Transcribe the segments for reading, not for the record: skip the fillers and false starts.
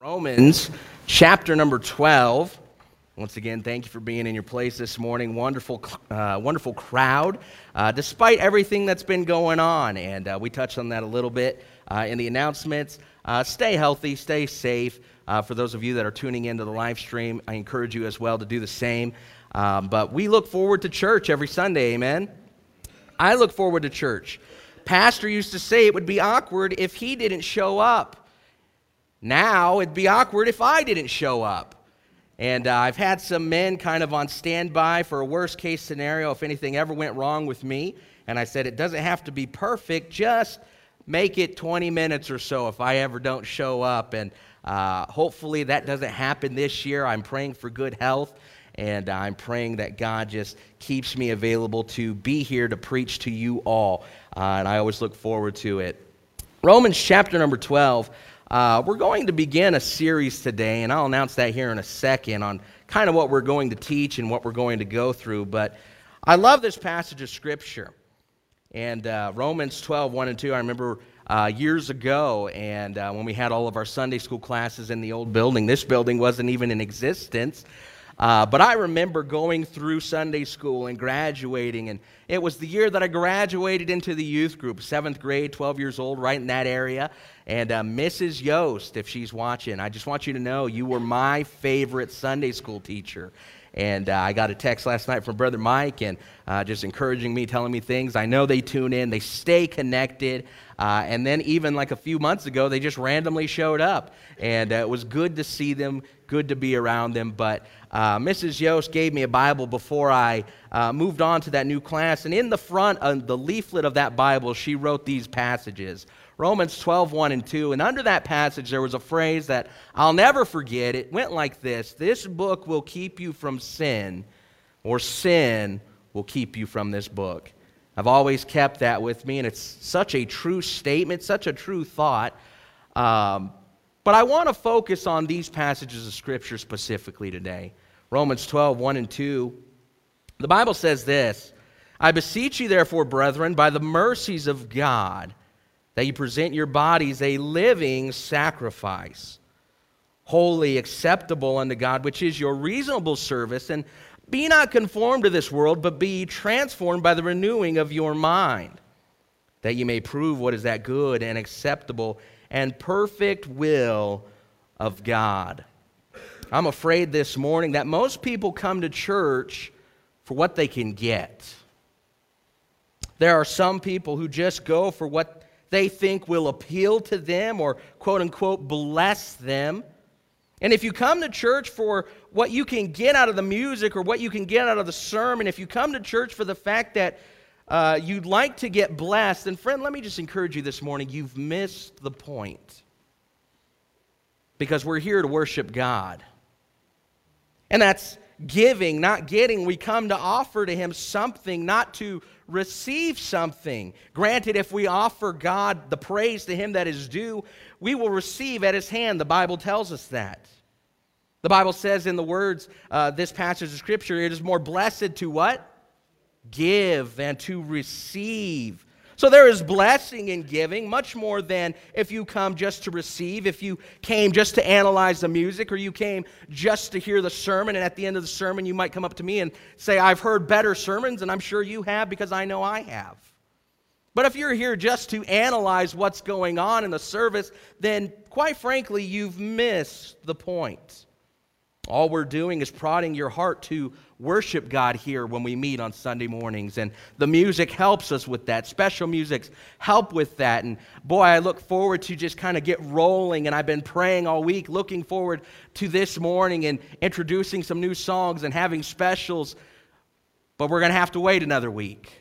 Romans chapter number 12. Once again, thank you for being in your place this morning. Wonderful crowd, despite everything that's been going on. And we touched on that a little bit in the announcements. Stay healthy, stay safe. For those of you that are tuning into the live stream, I encourage you as well to do the same. But we look forward to church every Sunday, amen? I look forward to church. Pastor used to say it would be awkward if he didn't show up. Now, it'd be awkward if I didn't show up. And I've had some men kind of on standby for a worst-case scenario if anything ever went wrong with me. And I said, it doesn't have to be perfect, just make it 20 minutes or so if I ever don't show up. And hopefully that doesn't happen this year. I'm praying for good health, and I'm praying that God just keeps me available to be here to preach to you all. And I always look forward to it. Romans chapter number 12. We're going to begin a series today, and I'll announce that here in a second on kind of what we're going to teach and what we're going to go through. But I love this passage of Scripture. And Romans 12, 1 and 2, I remember years ago, and when we had all of our Sunday school classes in the old building, this building wasn't even in existence. But I remember going through Sunday school and graduating, and it was the year that I graduated into the youth group, 7th grade, 12 years old, right in that area. And Mrs. Yost, if she's watching, I just want you to know you were my favorite Sunday school teacher. And I got a text last night from Brother Mike and just encouraging me, telling me things. I know they tune in, they stay connected. And then even like a few months ago, they just randomly showed up. And it was good to see them, good to be around them. But Mrs. Yost gave me a Bible before I moved on to that new class. And in the front of the leaflet of that Bible, she wrote these passages. Romans 12, 1 and 2. And under that passage, there was a phrase that I'll never forget. It went like this: this book will keep you from sin, or sin will keep you from this book. I've always kept that with me, and it's such a true statement, such a true thought. But I want to focus on these passages of Scripture specifically today. Romans 12, 1 and 2. The Bible says this: I beseech you, therefore, brethren, by the mercies of God, that you present your bodies a living sacrifice, holy, acceptable unto God, which is your reasonable service. And be not conformed to this world, but be transformed by the renewing of your mind, that you may prove what is that good and acceptable and perfect will of God. I'm afraid this morning that most people come to church for what they can get. There are some people who just go for what they think will appeal to them or, quote-unquote, bless them. And if you come to church for what you can get out of the music or what you can get out of the sermon, if you come to church for the fact that you'd like to get blessed, then friend, let me just encourage you this morning, you've missed the point. Because we're here to worship God. And that's giving, not getting. We come to offer to Him something, not to receive something. Granted, if we offer God the praise to Him that is due, we will receive at His hand. The Bible tells us that. The Bible says in the words, this passage of Scripture, it is more blessed to what? Give than to receive. So there is blessing in giving, much more than if you come just to receive, if you came just to analyze the music, or you came just to hear the sermon, and at the end of the sermon you might come up to me and say, I've heard better sermons, and I'm sure you have because I know I have. But if you're here just to analyze what's going on in the service, then quite frankly, you've missed the point. All we're doing is prodding your heart to worship God here when we meet on Sunday mornings. And the music helps us with that. Special musics help with that. And boy, I look forward to just kind of get rolling. And I've been praying all week, looking forward to this morning and introducing some new songs and having specials. But we're going to have to wait another week.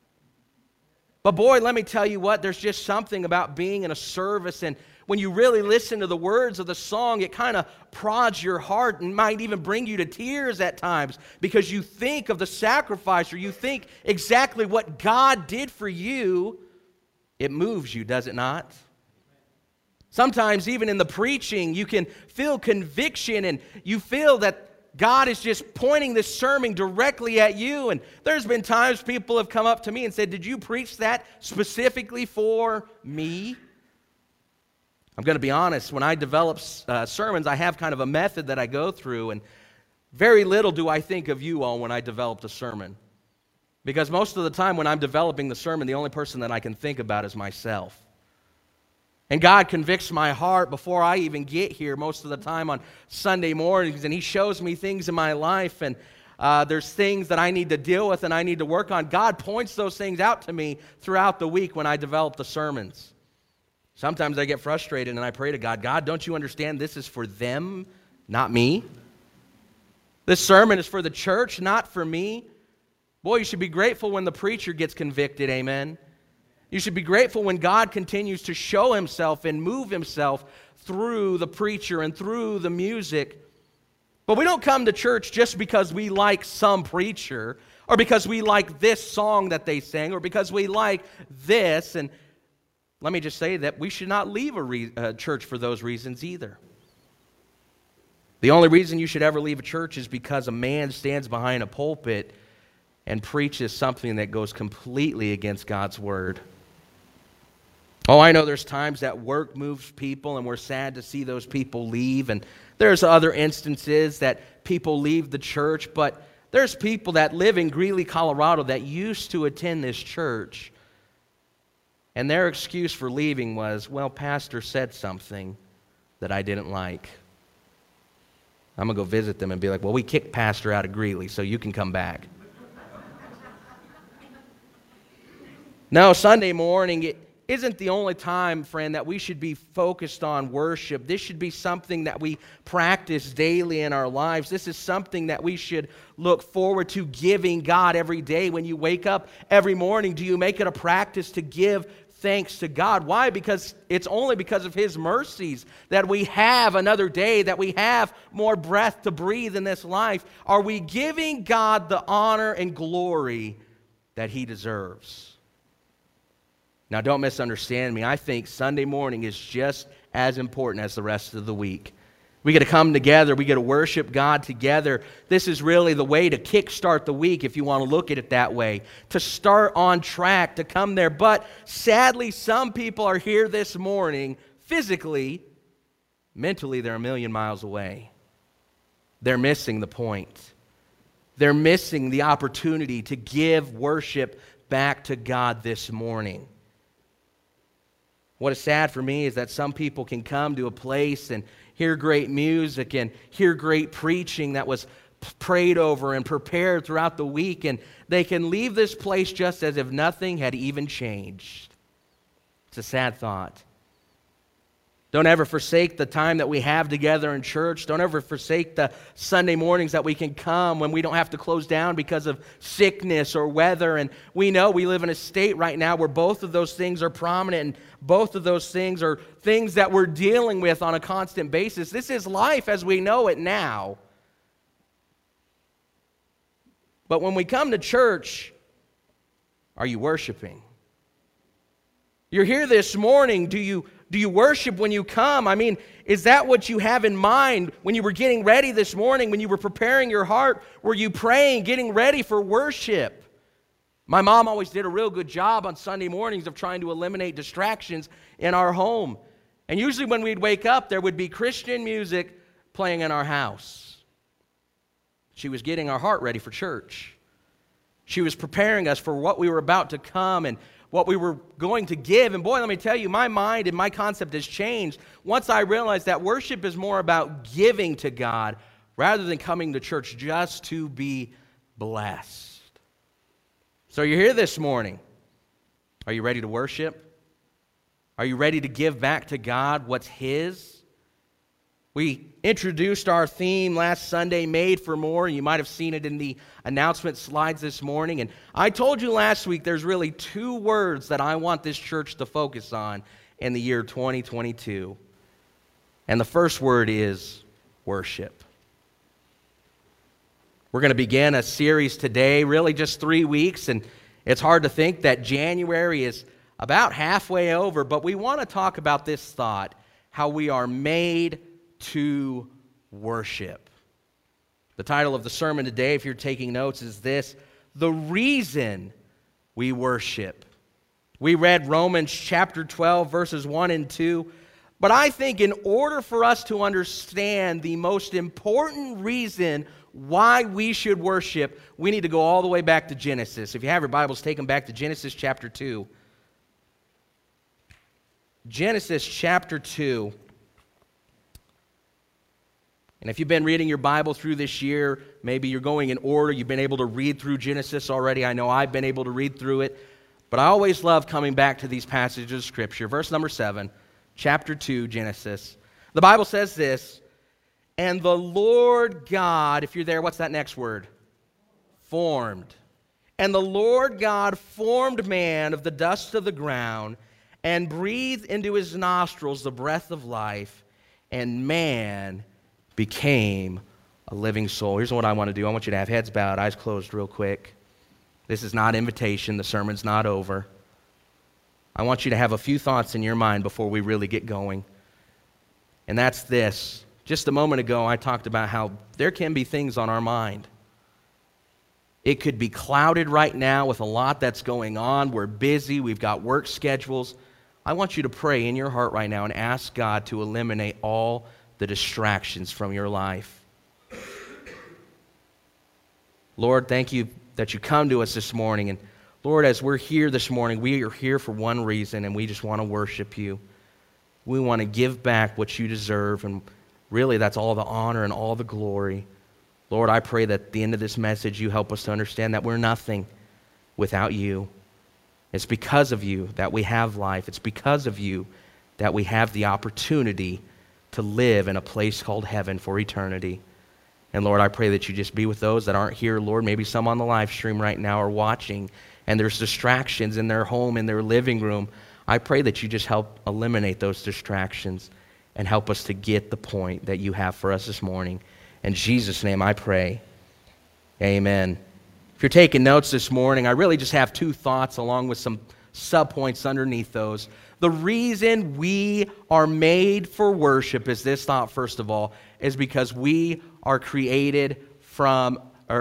But boy, let me tell you what, there's just something about being in a service, and when you really listen to the words of the song, it kind of prods your heart and might even bring you to tears at times because you think of the sacrifice, or you think exactly what God did for you. It moves you, does it not? Sometimes even in the preaching, you can feel conviction, and you feel that God is just pointing this sermon directly at you. And there's been times people have come up to me and said, did you preach that specifically for me? I'm going to be honest, when I develop sermons, I have kind of a method that I go through, and very little do I think of you all when I developed a sermon. Because most of the time when I'm developing the sermon, the only person that I can think about is myself. And God convicts my heart before I even get here most of the time on Sunday mornings, and He shows me things in my life, and there's things that I need to deal with and I need to work on. God points those things out to me throughout the week when I develop the sermons. Sometimes I get frustrated and I pray to God, God, don't you understand this is for them, not me? This sermon is for the church, not for me. Boy, you should be grateful when the preacher gets convicted, amen? You should be grateful when God continues to show Himself and move Himself through the preacher and through the music. But we don't come to church just because we like some preacher, or because we like this song that they sang, or because we like this. And let me just say that we should not leave a church for those reasons either. The only reason you should ever leave a church is because a man stands behind a pulpit and preaches something that goes completely against God's word. Oh, I know there's times that work moves people, and we're sad to see those people leave, and there's other instances that people leave the church, but there's people that live in Greeley, Colorado that used to attend this church, and their excuse for leaving was, well, Pastor said something that I didn't like. I'm going to go visit them and be like, well, we kicked Pastor out of Greeley, so you can come back. No, Sunday morning, it isn't the only time, friend, that we should be focused on worship. This should be something that we practice daily in our lives. This is something that we should look forward to giving God every day. When you wake up every morning, do you make it a practice to give thanks to God? Why? Because it's only because of His mercies that we have another day, that we have more breath to breathe in this life. Are we giving God the honor and glory that He deserves? Now, don't misunderstand me. I think Sunday morning is just as important as the rest of the week. We get to come together. We get to worship God together. This is really the way to kickstart the week, if you want to look at it that way, to start on track, to come there. But sadly, some people are here this morning physically. Mentally, they're a million miles away. They're missing the point. They're missing the opportunity to give worship back to God this morning. What is sad for me is that some people can come to a place and hear great music and hear great preaching that was prayed over and prepared throughout the week, and they can leave this place just as if nothing had even changed. It's a sad thought. Don't ever forsake the time that we have together in church. Don't ever forsake the Sunday mornings that we can come when we don't have to close down because of sickness or weather. And we know we live in a state right now where both of those things are prominent, and both of those things are things that we're dealing with on a constant basis. This is life as we know it now. But when we come to church, are you worshiping? You're here this morning. Do you worship when you come? I mean, is that what you have in mind when you were getting ready this morning, when you were preparing your heart? Were you praying, getting ready for worship? My mom always did a real good job on Sunday mornings of trying to eliminate distractions in our home. And usually when we'd wake up, there would be Christian music playing in our house. She was getting our heart ready for church. She was preparing us for what we were about to come and what we were going to give. And boy, let me tell you, my mind and my concept has changed once I realized that worship is more about giving to God rather than coming to church just to be blessed. So you're here this morning. Are you ready to worship? Are you ready to give back to God what's His? We introduced our theme last Sunday, Made for More. You might have seen it in the announcement slides this morning. And I told you last week there's really two words that I want this church to focus on in the year 2022. And the first word is worship. We're going to begin a series today, really just 3 weeks. And it's hard to think that January is about halfway over. But we want to talk about this thought, how we are made to worship. The title of the sermon today, if you're taking notes, is this: The Reason We Worship. We read Romans chapter 12, verses 1 and 2. But I think in order for us to understand the most important reason why we should worship, we need to go all the way back to Genesis. If you have your Bibles, take them back to Genesis chapter 2. Genesis chapter 2. And if you've been reading your Bible through this year, maybe you're going in order, you've been able to read through Genesis already. I know I've been able to read through it. But I always love coming back to these passages of Scripture. Verse number 7, chapter 2, Genesis. The Bible says this, and the Lord God, if you're there, what's that next word? Formed. And the Lord God formed man of the dust of the ground and breathed into his nostrils the breath of life, and man became a living soul. Here's what I want to do. I want you to have heads bowed, eyes closed real quick. This is not invitation. The sermon's not over. I want you to have a few thoughts in your mind before we really get going. And that's this. Just a moment ago, I talked about how there can be things on our mind. It could be clouded right now with a lot that's going on. We're busy. We've got work schedules. I want you to pray in your heart right now and ask God to eliminate all the distractions from your life. Lord, thank you that you come to us this morning. And Lord, as we're here this morning, we are here for one reason, and we just want to worship you. We want to give back what you deserve, and really that's all the honor and all the glory. Lord, I pray that at the end of this message, you help us to understand that we're nothing without you. It's because of you that we have life. It's because of you that we have the opportunity to live in a place called heaven for eternity. And Lord, I pray that you just be with those that aren't here, Lord. Maybe some on the live stream right now are watching, and there's distractions in their home, in their living room. I pray that you just help eliminate those distractions and help us to get the point that you have for us this morning. In Jesus' name I pray. Amen. If you're taking notes this morning, I really just have two thoughts along with some subpoints underneath those. The reason we are made for worship is this thought, first of all, is because we are created from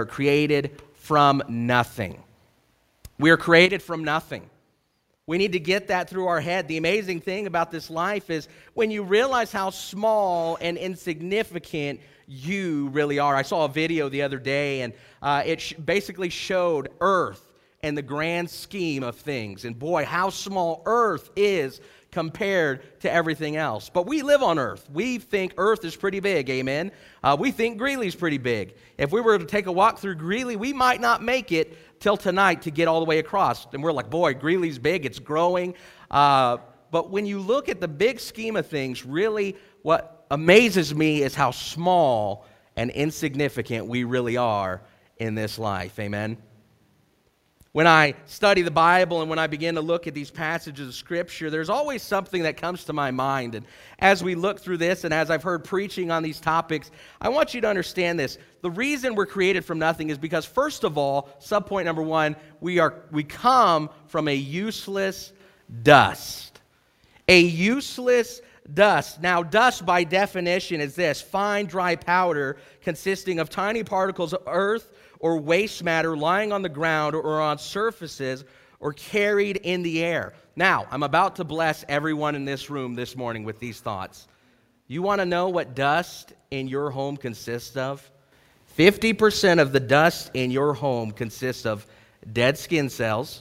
nothing. We are created from nothing. We need to get that through our head. The amazing thing about this life is when you realize how small and insignificant you really are. I saw a video the other day, and it basically showed Earth and the grand scheme of things. And boy, how small Earth is compared to everything else. But we live on Earth. We think Earth is pretty big, amen? We think Greeley's pretty big. If we were to take a walk through Greeley, we might not make it till tonight to get all the way across. And we're like, boy, Greeley's big, it's growing. But when you look at the big scheme of things, really what amazes me is how small and insignificant we really are in this life, amen? When I study the Bible and when I begin to look at these passages of Scripture, there's always something that comes to my mind. And as we look through this and as I've heard preaching on these topics, I want you to understand this. The reason we're created from nothing is because, first of all, subpoint number one, we come from a useless dust. A useless dust. Now, dust by definition is this: fine, dry powder consisting of tiny particles of earth or waste matter lying on the ground or on surfaces or carried in the air. Now, I'm about to bless everyone in this room this morning with these thoughts. You want to know what dust in your home consists of? 50% of the dust in your home consists of dead skin cells.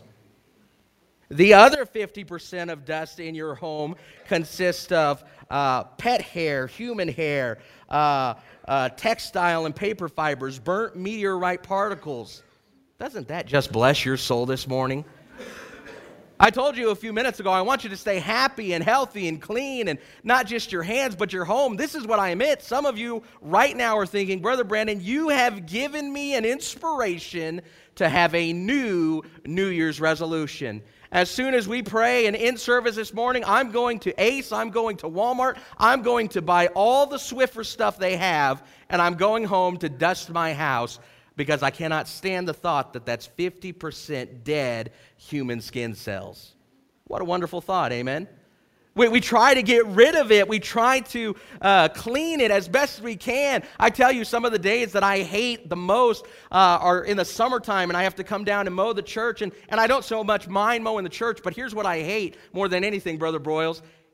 The other 50% of dust in your home consists of pet hair, human hair, textile and paper fibers, burnt meteorite particles. Doesn't that just bless your soul this morning? I told you a few minutes ago, I want you to stay happy and healthy and clean, and not just your hands, but your home. This is what I meant. Some of you right now are thinking, Brother Brandon, you have given me an inspiration to have a new New Year's resolution. As soon as we pray and in service this morning, I'm going to Ace, I'm going to Walmart, I'm going to buy all the Swiffer stuff they have, and I'm going home to dust my house because I cannot stand the thought that that's 50% dead human skin cells. What a wonderful thought, amen? We try to get rid of it. We try to clean it as best we can. I tell you, some of the days that I hate the most are in the summertime, and I have to come down and mow the church. And I don't so much mind mowing the church, but here's what I hate more than anything, Brother Broyles.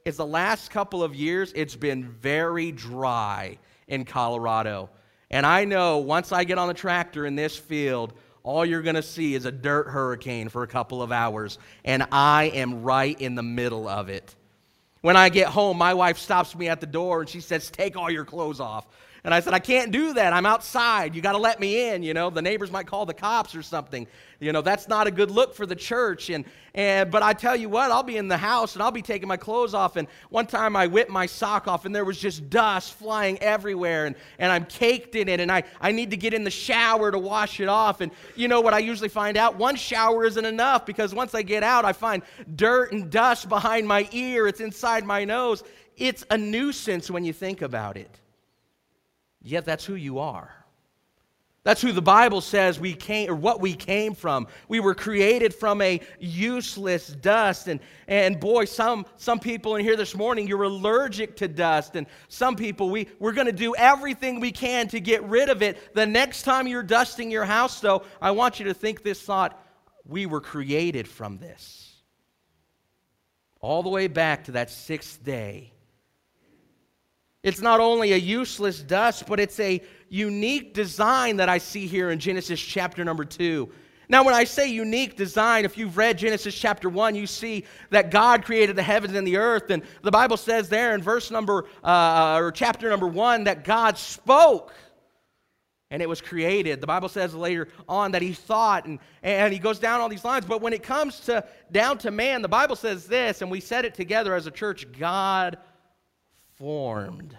is the last couple of years, it's been very dry in Colorado. And I know once I get on the tractor in this field, all you're going to see is a dirt hurricane for a couple of hours. And I am right in the middle of it. When I get home, my wife stops me at the door and she says, "Take all your clothes off." And I said, "I can't do that. I'm outside. You got to let me in. The neighbors might call the cops or something. That's not a good look for the church." But I tell you what, I'll be in the house and I'll be taking my clothes off. And one time I whipped my sock off and there was just dust flying everywhere. And I'm caked in it. And I need to get in the shower to wash it off. And you know what I usually find out? One shower isn't enough, because once I get out, I find dirt and dust behind my ear. It's inside my nose. It's a nuisance when you think about it. Yet that's who you are. That's who the Bible says we came, or what we came from. We were created from a useless dust. And boy, some people in here this morning, you're allergic to dust. And some people, we're going to do everything we can to get rid of it. The next time you're dusting your house, though, I want you to think this thought: we were created from this. All the way back to that 6th day. It's not only a useless dust, but it's a unique design that I see here in Genesis chapter number 2. Now, when I say unique design, if you've read Genesis chapter 1, you see that God created the heavens and the earth. And the Bible says there in chapter number 1 that God spoke and it was created. The Bible says later on that he thought, and he goes down all these lines. But when it comes down to man, the Bible says this, and we said it together as a church: God formed.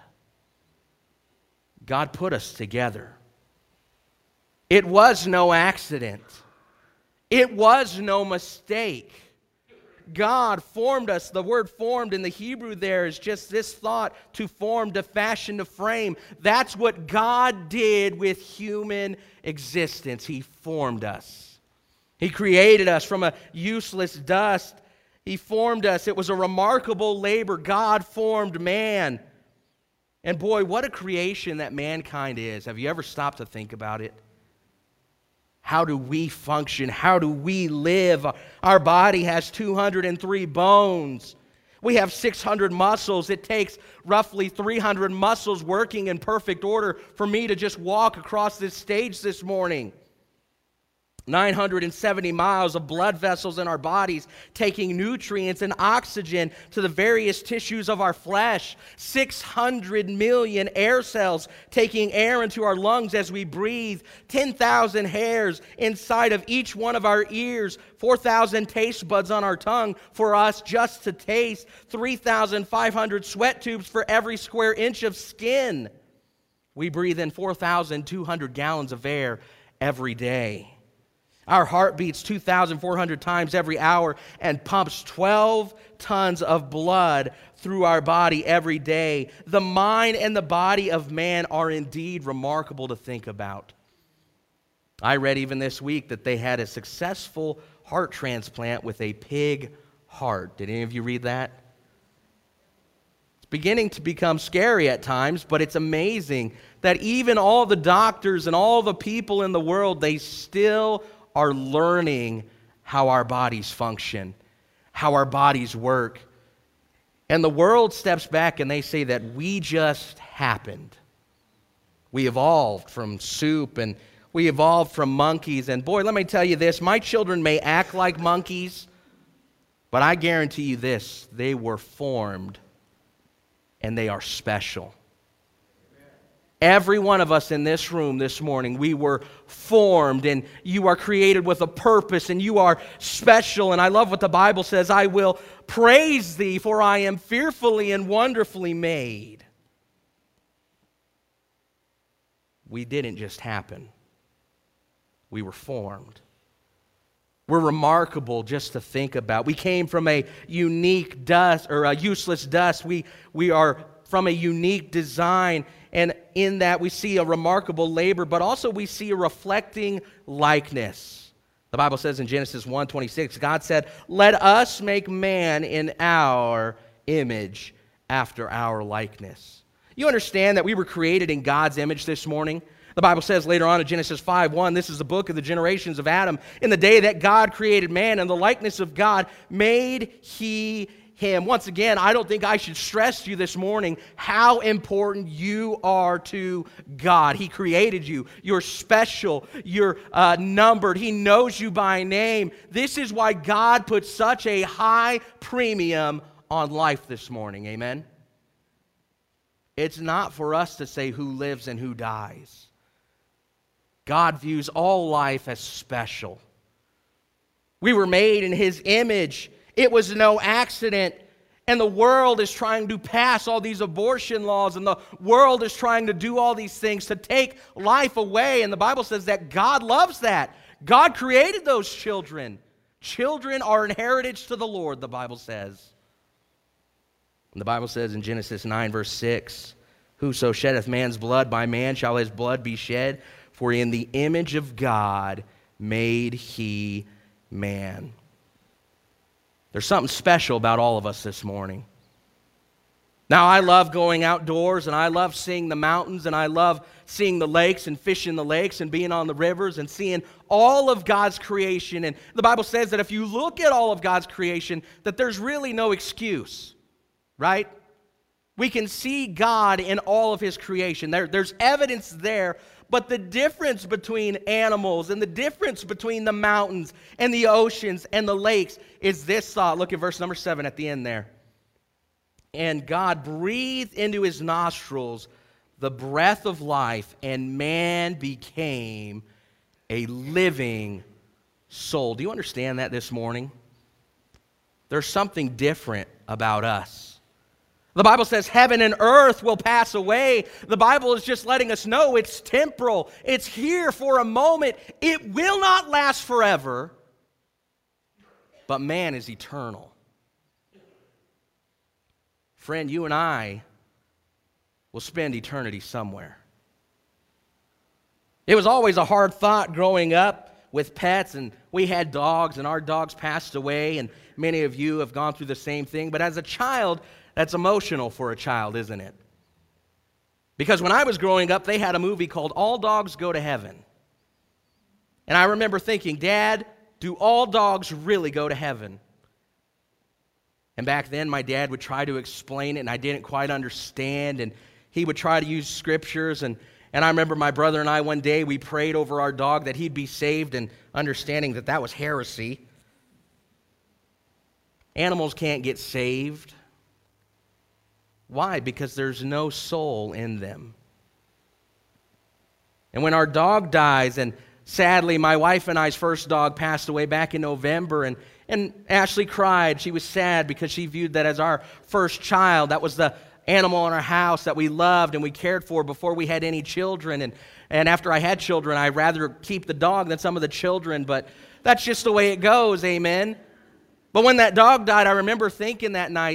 God put us together. It was no accident. It was no mistake. God formed us. The word formed in the Hebrew there is just this thought: to form, to fashion, to frame. That's what God did with human existence. He formed us. He created us from a useless dust. He formed us. It was a remarkable labor. God formed man. And boy, what a creation that mankind is. Have you ever stopped to think about it? How do we function? How do we live? Our body has 203 bones. We have 600 muscles. It takes roughly 300 muscles working in perfect order for me to just walk across this stage this morning. 970 miles of blood vessels in our bodies taking nutrients and oxygen to the various tissues of our flesh. 600 million air cells taking air into our lungs as we breathe. 10,000 hairs inside of each one of our ears. 4,000 taste buds on our tongue for us just to taste. 3,500 sweat tubes for every square inch of skin. We breathe in 4,200 gallons of air every day. Our heart beats 2,400 times every hour and pumps 12 tons of blood through our body every day. The mind and the body of man are indeed remarkable to think about. I read even this week that they had a successful heart transplant with a pig heart. Did any of you read that? It's beginning to become scary at times, but it's amazing that even all the doctors and all the people in the world, they still are learning how our bodies function, how our bodies work. And the world steps back and they say that we just happened. We evolved from soup and we evolved from monkeys. And boy, let me tell you this, my children may act like monkeys, but I guarantee you this: they were formed and they are special. Every one of us in this room this morning, we were formed, and you are created with a purpose, and you are special. And I love what the Bible says: I will praise thee, for I am fearfully and wonderfully made. We didn't just happen. We were formed. We're remarkable just to think about. We came from a unique dust, or a useless dust. We are from a unique design. And in that we see a remarkable labor, but also we see a reflecting likeness. The Bible says in Genesis 1:26, God said, "Let us make man in our image, after our likeness." You understand that we were created in God's image this morning? The Bible says later on in Genesis 5:1, this is the book of the generations of Adam. In the day that God created man, in the likeness of God made he Him. Once again, I don't think I should stress to you this morning how important you are to God. He created you. You're special. You're numbered. He knows you by name. This is why God put such a high premium on life this morning. Amen? It's not for us to say who lives and who dies. God views all life as special. We were made in His image. It was no accident. And the world is trying to pass all these abortion laws, and the world is trying to do all these things to take life away. And the Bible says that God loves that. God created those children. Children are an heritage to the Lord, the Bible says. And the Bible says in Genesis 9, verse 6, "Whoso sheddeth man's blood, by man shall his blood be shed, for in the image of God made he man." There's something special about all of us this morning. Now, I love going outdoors, and I love seeing the mountains, and I love seeing the lakes and fishing the lakes and being on the rivers and seeing all of God's creation. And the Bible says that if you look at all of God's creation, that there's really no excuse, right? We can see God in all of His creation. There's evidence there. But the difference between animals and the difference between the mountains and the oceans and the lakes is this thought. Look at verse number 7 at the end there. "And God breathed into his nostrils the breath of life, and man became a living soul." Do you understand that this morning? There's something different about us. The Bible says heaven and earth will pass away. The Bible is just letting us know it's temporal. It's here for a moment. It will not last forever. But man is eternal. Friend, you and I will spend eternity somewhere. It was always a hard thought growing up with pets, and we had dogs, and our dogs passed away, and many of you have gone through the same thing. But as a child, that's emotional for a child, isn't it? Because when I was growing up, they had a movie called All Dogs Go to Heaven. And I remember thinking, Dad, do all dogs really go to heaven? And back then, my dad would try to explain it, and I didn't quite understand. And he would try to use scriptures. And I remember my brother and I, one day, we prayed over our dog that he'd be saved, and understanding that that was heresy. Animals can't get saved. Why? Because there's no soul in them. And when our dog dies, and sadly, my wife and I's first dog passed away back in November, and Ashley cried. She was sad because she viewed that as our first child. That was the animal in our house that we loved and we cared for before we had any children. And after I had children, I'd rather keep the dog than some of the children, but that's just the way it goes, amen? But when that dog died, I remember thinking that night,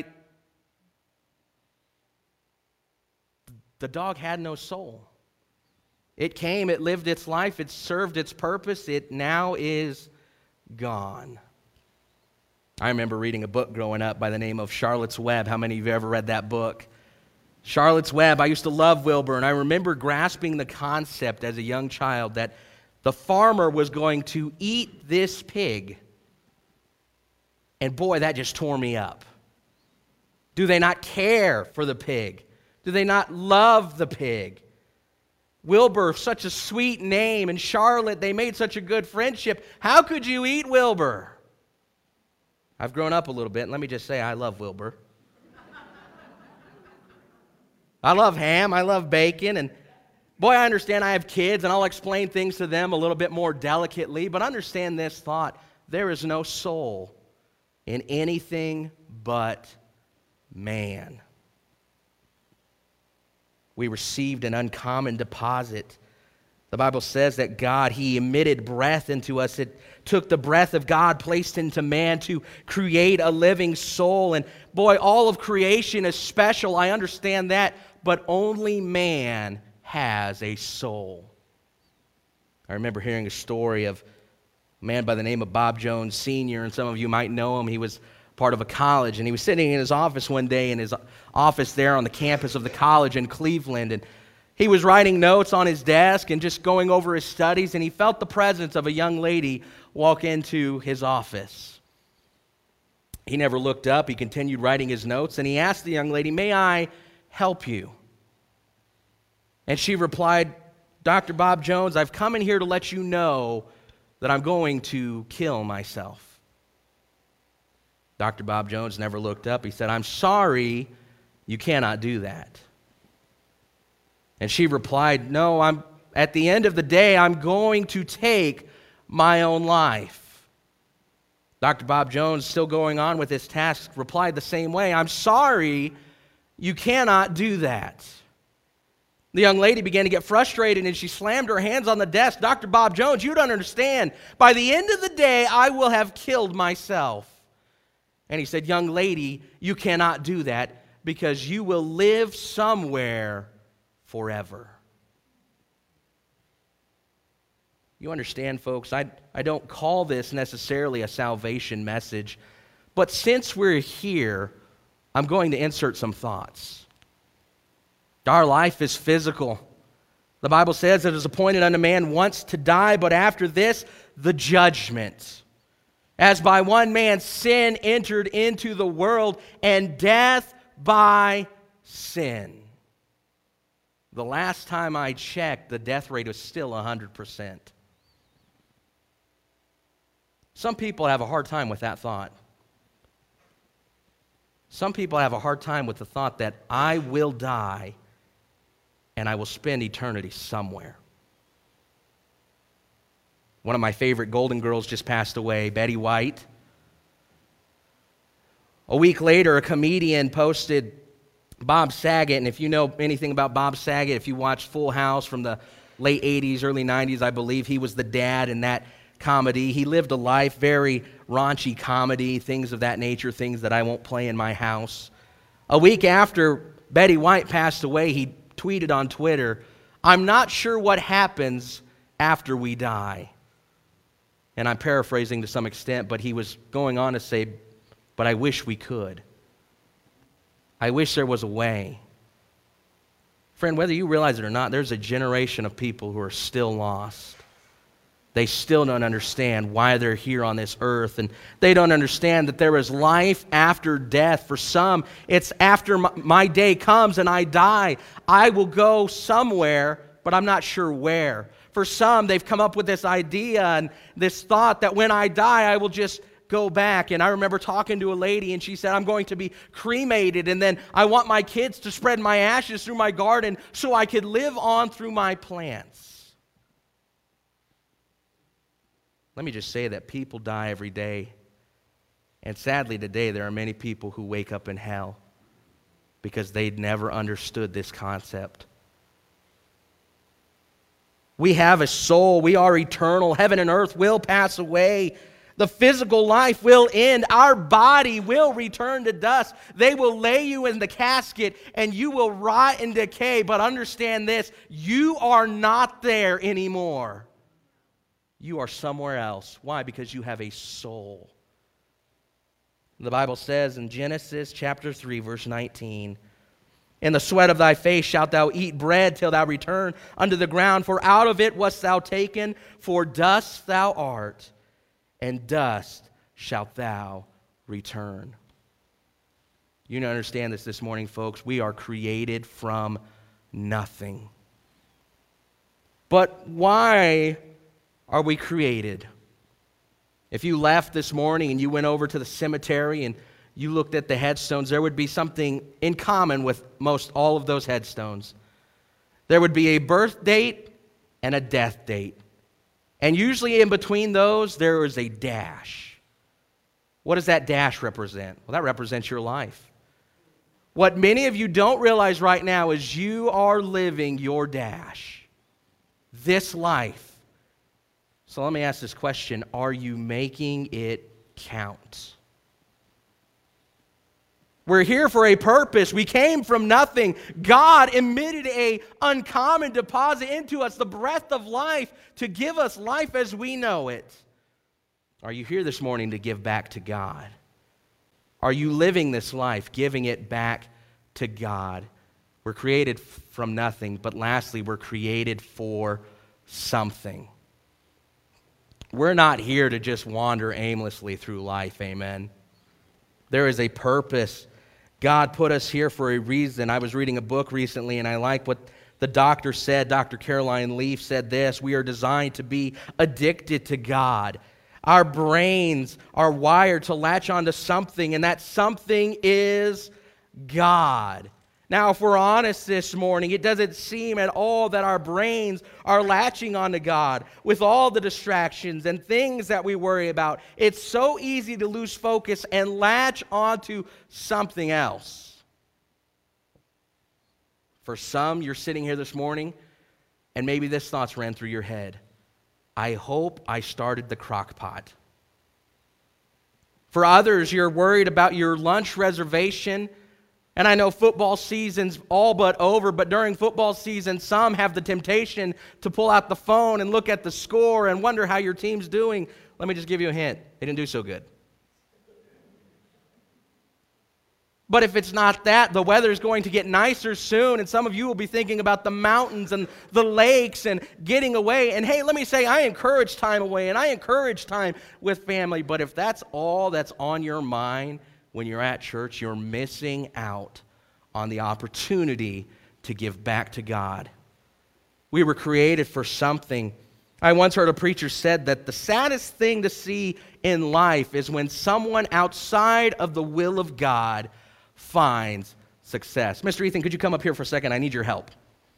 the dog had no soul. It came, it lived its life, it served its purpose, it now is gone. I remember reading a book growing up by the name of Charlotte's Web. How many of you ever read that book? Charlotte's Web. I used to love Wilbur, and I remember grasping the concept as a young child that the farmer was going to eat this pig. And boy, that just tore me up. Do they not care for the pig? Do they not love the pig? Wilbur, such a sweet name, and Charlotte, they made such a good friendship. How could you eat Wilbur? I've grown up a little bit, and let me just say I love Wilbur. I love ham, I love bacon, and boy, I understand I have kids, and I'll explain things to them a little bit more delicately, but understand this thought: there is no soul in anything but man. We received an uncommon deposit. The Bible says that God, He emitted breath into us. It took the breath of God placed into man to create a living soul. And boy, all of creation is special. I understand that. But only man has a soul. I remember hearing a story of a man by the name of Bob Jones Sr., and some of you might know him. He was part of a college, and he was sitting in his office one day, in his office there on the campus of the college in Cleveland, and he was writing notes on his desk and just going over his studies, and he felt the presence of a young lady walk into his office. He never looked up. He continued writing his notes, and he asked the young lady, "May I help you?" And she replied, "Dr. Bob Jones, I've come in here to let you know that I'm going to kill myself." Dr. Bob Jones never looked up. He said, "I'm sorry, you cannot do that." And she replied, "No, at the end of the day, I'm going to take my own life." Dr. Bob Jones, still going on with his task, replied the same way, "I'm sorry, you cannot do that." The young lady began to get frustrated, and she slammed her hands on the desk. "Dr. Bob Jones, you don't understand. By the end of the day, I will have killed myself." And he said, "Young lady, you cannot do that because you will live somewhere forever." You understand, folks, I don't call this necessarily a salvation message, but since we're here, I'm going to insert some thoughts. Our life is physical. The Bible says it is appointed unto man once to die, but after this, the judgment. As by one man sin entered into the world, and death by sin. The last time I checked, the death rate was still 100%. Some people have a hard time with that thought. Some people have a hard time with the thought that I will die and I will spend eternity somewhere. One of my favorite Golden Girls just passed away, Betty White. A week later, a comedian posted Bob Saget, and if you know anything about Bob Saget, if you watched Full House from the late 80s, early 90s, I believe he was the dad in that comedy. He lived a life, very raunchy comedy, things of that nature, things that I won't play in my house. A week after Betty White passed away, he tweeted on Twitter, "I'm not sure what happens after we die." And I'm paraphrasing to some extent, but he was going on to say, "But I wish we could. I wish there was a way." Friend, whether you realize it or not, there's a generation of people who are still lost. They still don't understand why they're here on this earth, and they don't understand that there is life after death. For some, it's after my day comes and I die, I will go somewhere, but I'm not sure where. For some, they've come up with this idea and this thought that when I die, I will just go back. And I remember talking to a lady, and she said, "I'm going to be cremated, and then I want my kids to spread my ashes through my garden so I could live on through my plants." Let me just say that people die every day. And sadly today, there are many people who wake up in hell because they'd never understood this concept. We have a soul. We are eternal. Heaven and earth will pass away. The physical life will end. Our body will return to dust. They will lay you in the casket and you will rot and decay. But understand this, you are not there anymore. You are somewhere else. Why? Because you have a soul. The Bible says in Genesis chapter 3, verse 19, "In the sweat of thy face shalt thou eat bread till thou return unto the ground, for out of it wast thou taken, for dust thou art, and dust shalt thou return." You need to understand this morning, folks. We are created from nothing. But why are we created? If you left this morning and you went over to the cemetery and you looked at the headstones, there would be something in common with most all of those headstones. There would be a birth date and a death date. And usually in between those, there is a dash. What does that dash represent? Well, that represents your life. What many of you don't realize right now is you are living your dash. This life. So let me ask this question. Are you making it count? We're here for a purpose. We came from nothing. God emitted an uncommon deposit into us, the breath of life, to give us life as we know it. Are you here this morning to give back to God? Are you living this life, giving it back to God? We're created from nothing, but lastly, we're created for something. We're not here to just wander aimlessly through life, amen? There is a purpose. God put us here for a reason. I was reading a book recently, and I like what the doctor said. Dr. Caroline Leaf said this: we are designed to be addicted to God. Our brains are wired to latch onto something, and that something is God. Now, if we're honest this morning, it doesn't seem at all that our brains are latching onto God with all the distractions and things that we worry about. It's so easy to lose focus and latch onto something else. For some, you're sitting here this morning, and maybe this thought's ran through your head: I hope I started the crock pot. For others, you're worried about your lunch reservation. And I know football season's all but over, but during football season, some have the temptation to pull out the phone and look at the score and wonder how your team's doing. Let me just give you a hint. They didn't do so good. But if it's not that, the weather's going to get nicer soon, and some of you will be thinking about the mountains and the lakes and getting away. And hey, let me say, I encourage time away, and I encourage time with family, but if that's all that's on your mind when you're at church, you're missing out on the opportunity to give back to God. We were created for something. I once heard a preacher said that the saddest thing to see in life is when someone outside of the will of God finds success. Mr. Ethan, could you come up here for a second? I need your help.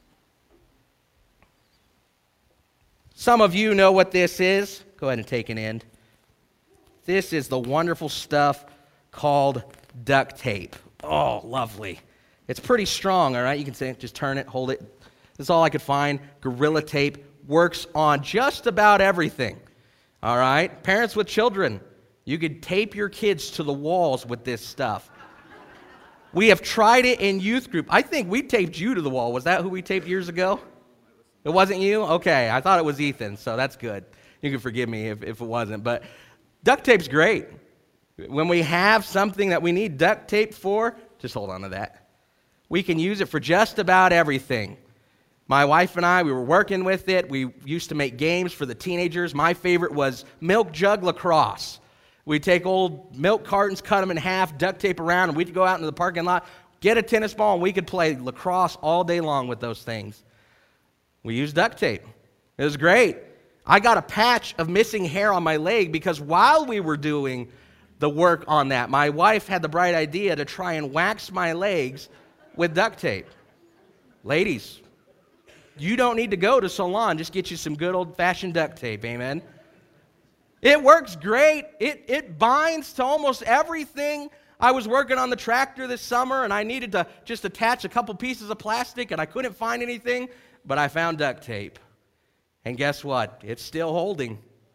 Some of you know what this is. Go ahead and take an end. This is the wonderful stuff called duct tape. Oh, lovely. It's pretty strong, all right? You can say, just turn it, hold it. This is all I could find. Gorilla Tape works on just about everything, all right? Parents with children, you could tape your kids to the walls with this stuff. We have tried it in youth group. I think we taped you to the wall. Was that who we taped years ago? It wasn't you? Okay, I thought it was Ethan, so that's good. You can forgive me if it wasn't. But duct tape's great. When we have something that we need duct tape for, just hold on to that. We can use it for just about everything. My wife and I, we were working with it. We used to make games for the teenagers. My favorite was milk jug lacrosse. We'd take old milk cartons, cut them in half, duct tape around, and we'd go out into the parking lot, get a tennis ball, and we could play lacrosse all day long with those things. We used duct tape. It was great. I got a patch of missing hair on my leg because while we were doing the work on that, my wife had the bright idea to try and wax my legs with duct tape. Ladies, you don't need to go to salon. Just get you some good old-fashioned duct tape, amen? It works great. It binds to almost everything. I was working on the tractor this summer, and I needed to just attach a couple pieces of plastic, and I couldn't find anything, but I found duct tape. And guess what? It's still holding.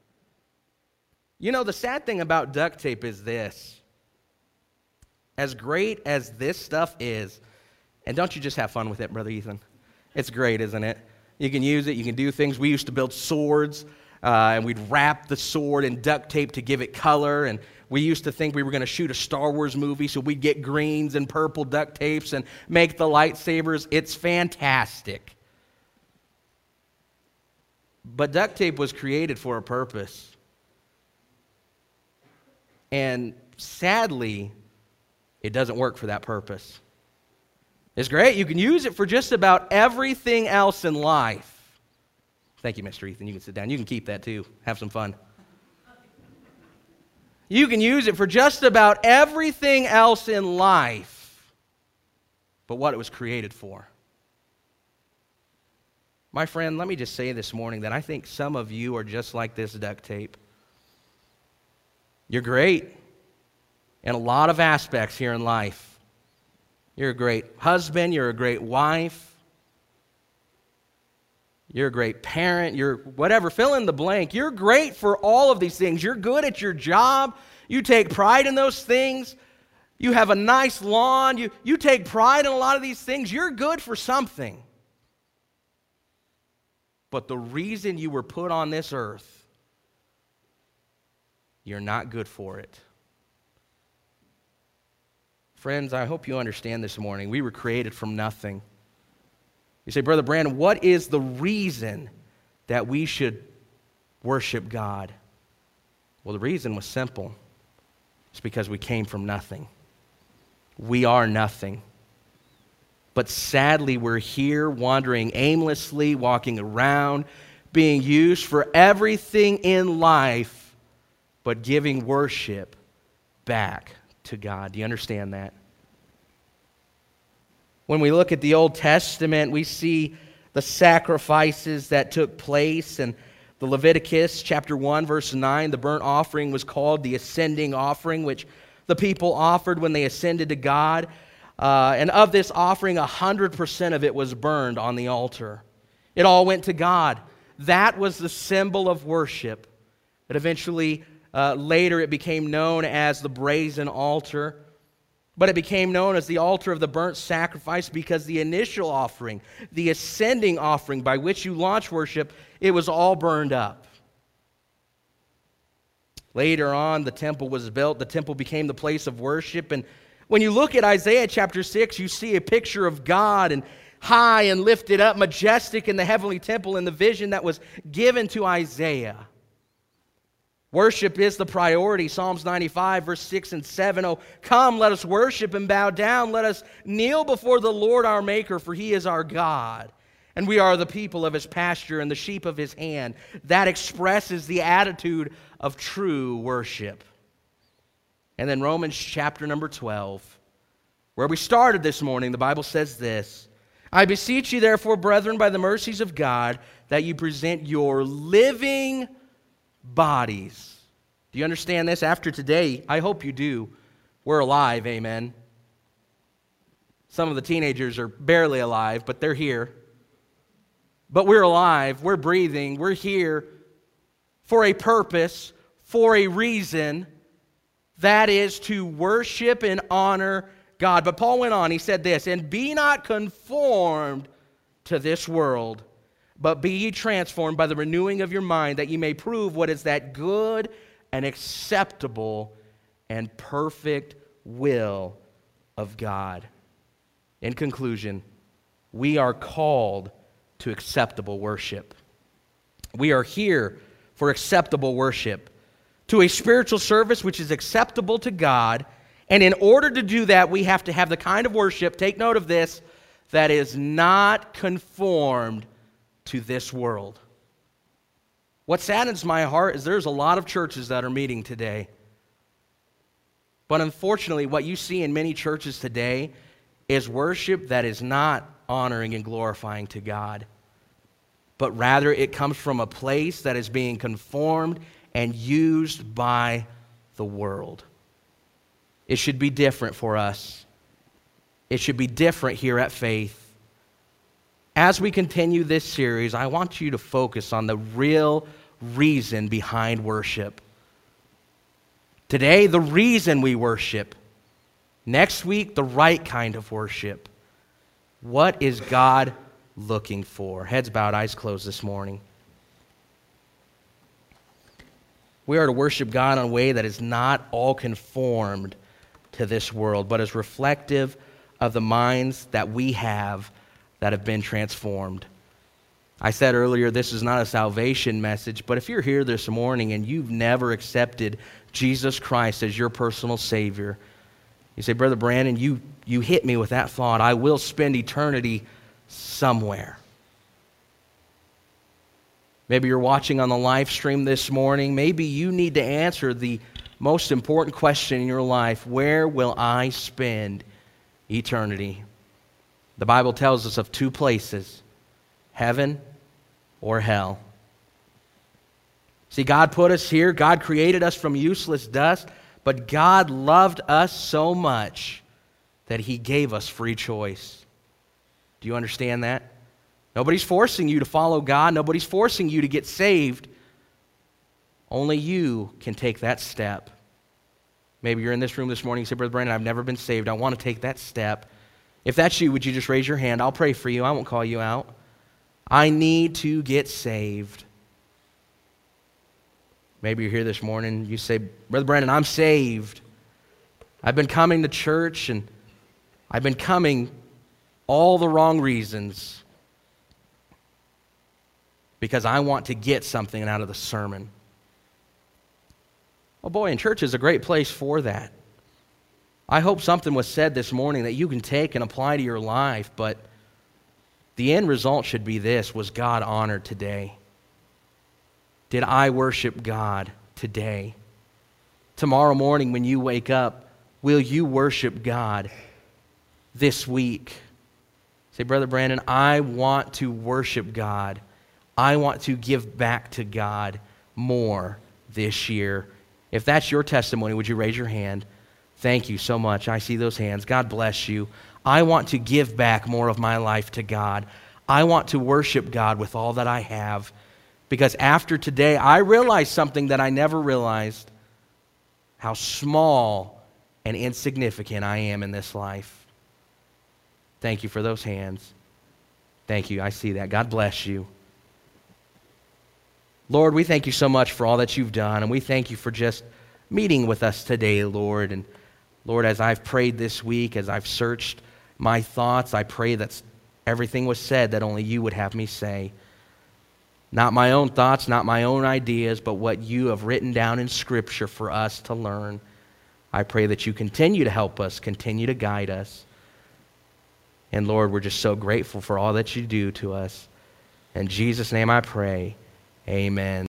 You know, the sad thing about duct tape is this. As great as this stuff is, and don't you just have fun with it, Brother Ethan? It's great, isn't it? You can use it. You can do things. We used to build swords, and we'd wrap the sword in duct tape to give it color, and we used to think we were going to shoot a Star Wars movie, so we'd get greens and purple duct tapes and make the lightsabers. It's fantastic. But duct tape was created for a purpose. And sadly, it doesn't work for that purpose. It's great. You can use it for just about everything else in life. Thank you, Mr. Ethan. You can sit down. You can keep that too. Have some fun. You can use it for just about everything else in life, but what it was created for. My friend, let me just say this morning that I think some of you are just like this duct tape. You're great in a lot of aspects here in life. You're a great husband. You're a great wife. You're a great parent. You're whatever. Fill in the blank. You're great for all of these things. You're good at your job. You take pride in those things. You have a nice lawn. You take pride in a lot of these things. You're good for something. But the reason you were put on this earth, you're not good for it. Friends, I hope you understand this morning. We were created from nothing. You say, Brother Brandon, what is the reason that we should worship God? Well, the reason was simple. It's because we came from nothing. We are nothing. But sadly, we're here wandering aimlessly, walking around, being used for everything in life, but giving worship back to God. Do you understand that? When we look at the Old Testament, we see the sacrifices that took place. And the Leviticus chapter 1, verse 9, the burnt offering was called the ascending offering, which the people offered when they ascended to God. And of this offering, 100% of it was burned on the altar. It all went to God. That was the symbol of worship. But eventually, later, it became known as the brazen altar. But it became known as the altar of the burnt sacrifice because the initial offering, the ascending offering by which you launch worship, it was all burned up. Later on, the temple was built. The temple became the place of worship. And when you look at Isaiah chapter 6, you see a picture of God and high and lifted up, majestic in the heavenly temple in the vision that was given to Isaiah. Worship is the priority. Psalms 95, verse 6 and 7. Oh, come, let us worship and bow down. Let us kneel before the Lord our Maker, for He is our God. And we are the people of His pasture and the sheep of His hand. That expresses the attitude of true worship. And then Romans chapter number 12, where we started this morning, the Bible says this: I beseech you, therefore, brethren, by the mercies of God, that you present your living bodies. Do you understand this? After today, I hope you do. We're alive, amen. Some of the teenagers are barely alive, but they're here. But we're alive, we're breathing, we're here for a purpose, for a reason. That is to worship and honor God. But Paul went on, he said this: and be not conformed to this world, but be ye transformed by the renewing of your mind, that ye may prove what is that good and acceptable and perfect will of God. In conclusion, we are called to acceptable worship. We are here for acceptable worship, to a spiritual service which is acceptable to God. And in order to do that, we have to have the kind of worship, take note of this, that is not conformed to this world. What saddens my heart is there's a lot of churches that are meeting today. But unfortunately, what you see in many churches today is worship that is not honoring and glorifying to God, but rather it comes from a place that is being conformed and used by the world. It should be different for us. It should be different here at Faith. As we continue this series, I want you to focus on the real reason behind worship. Today, the reason we worship. Next week, the right kind of worship. What is God looking for? Heads bowed, eyes closed this morning. We are to worship God in a way that is not all conformed to this world, but is reflective of the minds that we have that have been transformed. I said earlier, this is not a salvation message, but if you're here this morning and you've never accepted Jesus Christ as your personal Savior, you say, Brother Brandon, you hit me with that thought. I will spend eternity somewhere. Maybe you're watching on the live stream this morning. Maybe you need to answer the most important question in your life: where will I spend eternity? The Bible tells us of two places: heaven or hell. See, God put us here. God created us from useless dust, but God loved us so much that He gave us free choice. Do you understand that? Nobody's forcing you to follow God. Nobody's forcing you to get saved. Only you can take that step. Maybe you're in this room this morning, you say, Brother Brandon, I've never been saved. I want to take that step. If that's you, would you just raise your hand? I'll pray for you. I won't call you out. I need to get saved. Maybe you're here this morning, you say, Brother Brandon, I'm saved. I've been coming to church, and I've been coming all the wrong reasons because I want to get something out of the sermon. Oh boy, and church is a great place for that. I hope something was said this morning that you can take and apply to your life, but the end result should be this: was God honored today? Did I worship God today? Tomorrow morning when you wake up, will you worship God this week? Say, Brother Brandon, I want to worship God. I want to give back to God more this year. If that's your testimony, would you raise your hand? Thank you so much. I see those hands. God bless you. I want to give back more of my life to God. I want to worship God with all that I have, because after today, I realize something that I never realized: how small and insignificant I am in this life. Thank you for those hands. Thank you. I see that. God bless you. Lord, we thank you so much for all that you've done, and we thank you for just meeting with us today, Lord. And Lord, as I've prayed this week, as I've searched my thoughts, I pray that everything was said that only you would have me say. Not my own thoughts, not my own ideas, but what you have written down in Scripture for us to learn. I pray that you continue to help us, continue to guide us. And Lord, we're just so grateful for all that you do to us. In Jesus' name I pray, amen.